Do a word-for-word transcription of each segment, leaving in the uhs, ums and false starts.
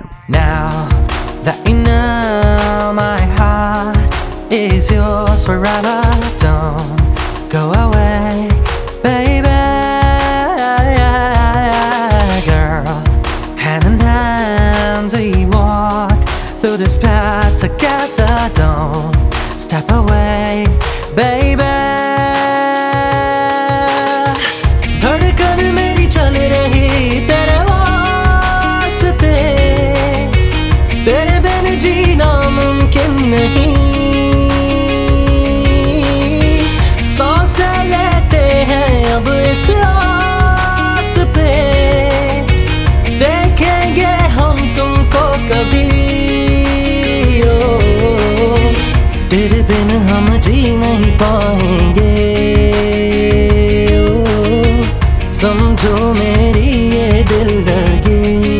Now that you know my heart is yours forever, don't go away, baby. Girl, hand in hand we walk through this path together. Don't step away, baby. धड़कन मेरी चल रही तेरे वास्ते, तेरे बिन जीना मुमकिन नहीं। सांसें लेते हैं अब इस आस पे, देखेंगे हम तुमको कभी। ओ, तेरे बिन हम जी नहीं पाएंगे। ओ, समझो मेरी ये दिल लगी,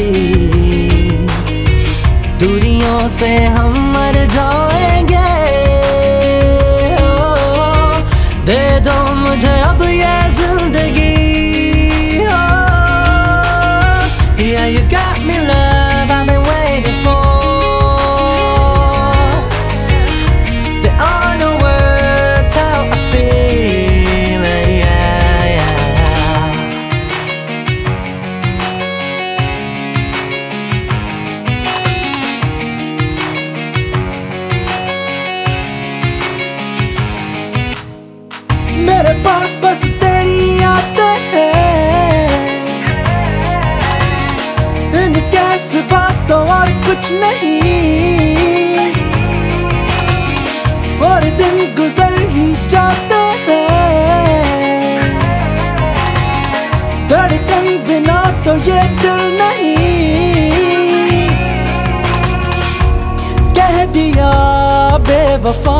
दूरियों से हम मर जाएंगे। ओ, दे दो मुझे अब ये जिंदगी। Yeah, you got me love, I've been waiting for. There are no words how I feel, yeah, yeah. मेरे पास बस तेरी यादें हैं, इनके सिवा तो और कुछ नहीं। और दिन गुजर ही जाते हैं, धड़कन बिना तो ये दिल नहीं। कह दिया बेवफा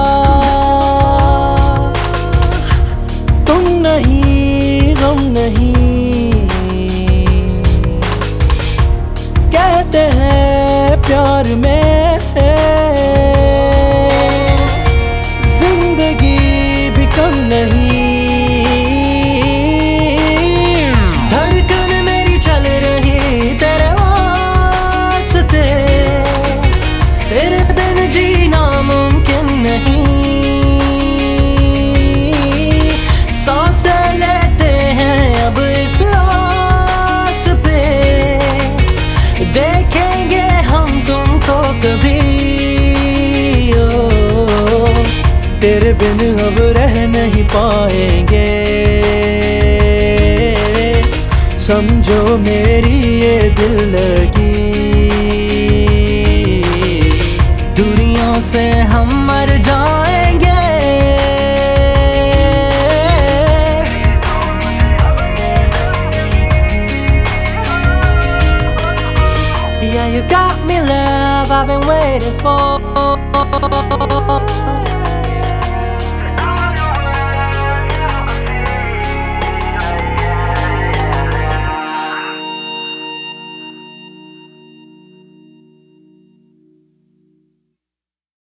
तुम नहीं, गम नहीं। कहते हैं प्यार में जिंदगी भी कम नहीं। धड़कन मेरी चल रही तेरे वास्ते, तेरे बिन जीना मुमकिन नहीं। सांसें लेते हैं अब इस आस पे, देखेंगे हम तुमको कभी। ओ, तेरे बिन अब रह नहीं पाएंगे। समझो मेरी ये दिल लगी, दूरियों से हम मर जाएंगे। Yeah, you got me love, I've been waiting for.